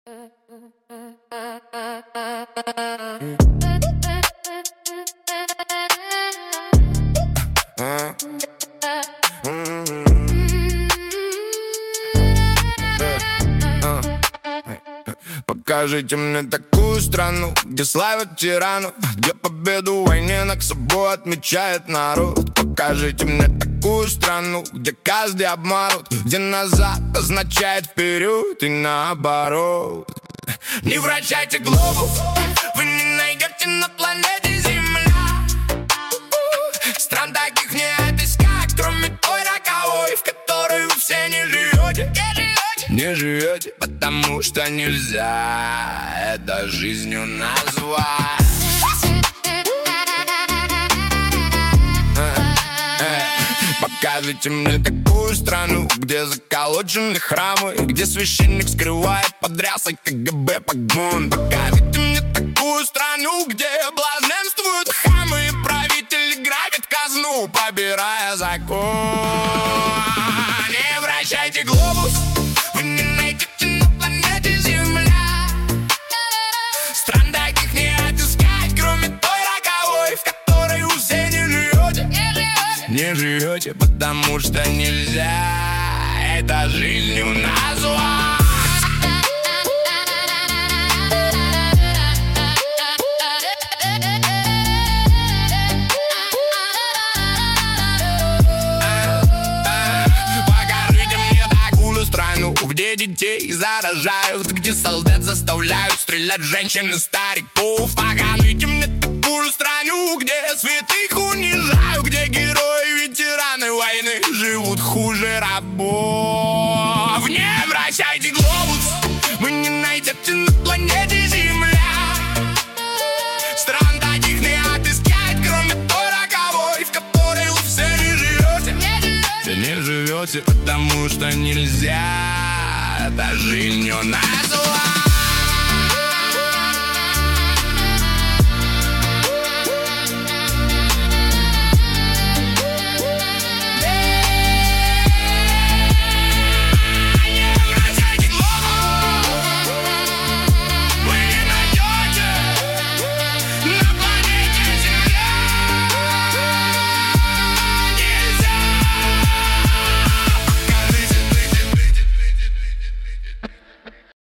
Покажите мне такую страну, где славят тиранов, где победу в войне над собой отмечает народ. Покажите мне такую страну, где каждый обманут, где назад означает вперед и наоборот. Не вращайте глобус, вы не найдете на планете Земля. Стран таких не отыскать, кроме той роковой, в которой вы все не живете. Не живете, потому что нельзя это жизнью назвать. Покажите мне такую страну, где заколочены храмы, где священник скрывает под рясой КГБ погон. Покажите мне такую страну, где блаженствуют хамы, и правители грабят казну, побирая закон. Не вращайте глобус, вы не найдете на планете Земля. Стран таких не отыскать, кроме той роковой, в которой вы все не живете. Не живете, потому что нельзя это жизнью назвать. Где детей заражают, где солдат заставляют стрелять женщин и стариков. Покажите мне такую страну, где святых унижают, где герои, ветераны войны живут хуже рабов. Не вращайте глобус, вы не найдете на планете Земля. Стран таких не отыскать, кроме той роковой, в которой вы все не живете. Не живете, потому что нельзя это жизнью назвать.